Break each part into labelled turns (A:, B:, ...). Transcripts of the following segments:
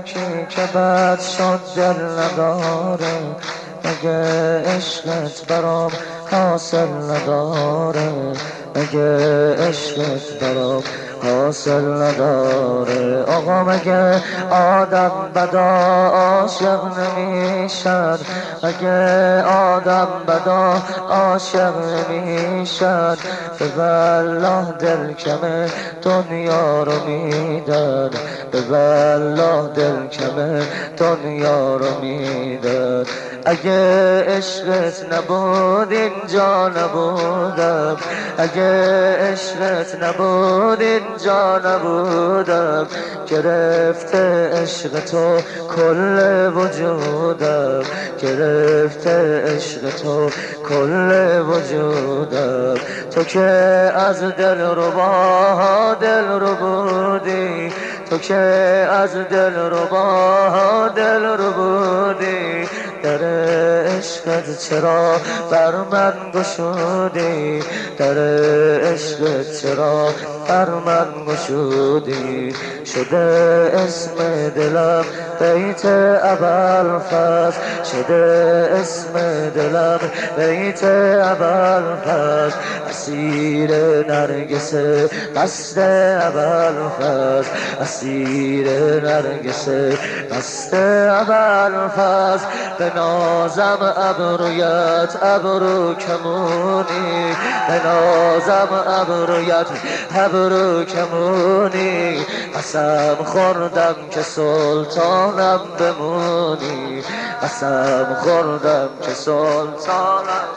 A: کی که بد شد دل نداره، مگه عشقت برام حاصل نداره، مگه عشقت برام حاصل نداره. آقا مگه آدم بدا عاشق نمیشد، مگه آدم بدا عاشق نمیشد. به والله دل کمه دنیا رو میدن، به والله دل کمه دنیا رو میدن. اگه عشقت نبود اینجا نبودم، اگه عشقت نبود اینجا نبودم. گرفته عشق تو کل وجودم، گرفته عشق تو کل وجودم. تو که از دل ربا دل رو بودی، تو که از دل ربا دل رو بودی. در عشقت چرا بر من گشودی، در عشقت چرا بر من گشودی. شده اسم دلم بیت ابوالفضل، شده اسم دلم بیت ابوالفضل. اسیر نرگس دست ابوالفضل، اسیر نرگس دست ابوالفضل. به نازم ابرویت ابرو کمونی، به نازم ابرویت ابرو کمونی. قسم خوردم که سلطانم بمونی، قسم خوردم که سلطانم.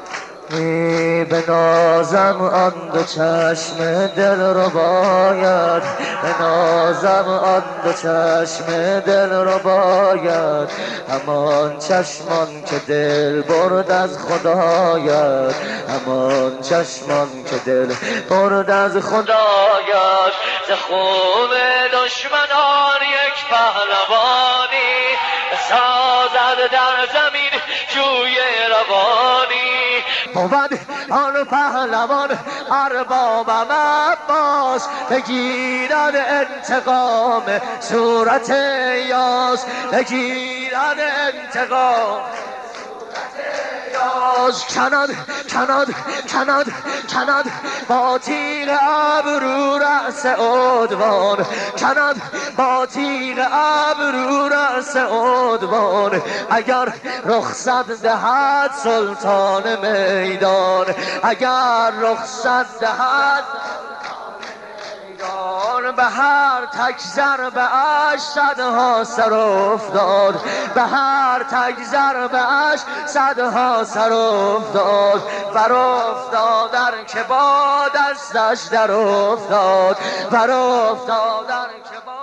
A: به نازم آن دو چشم دل رو باید، به نازم آن دو چشم دل رو باید. همان چشمان که دل برد از خدایت، همان چشمان که دل برد از خدایت. ز خون دشمنان یک پهلوانی، بسازد در زمین جوی روانی. بود آن پهلوان ارباب عباس، بگیرد انتقام صورت یاس، بگیرد انتقام کند کند کند کند با تیغ ابرو رأس عدوان، کند با تیغ ابرو رأس عدوان. اگر رخصت دهد سلطان میدان، اگر رخصت دهد به هر تک ضربه اش صدها سر افتاد، به هر تک ضربه اش صدها سر افتاد. بر افتاد در که با دستش در افتاد، بر افتاد در که با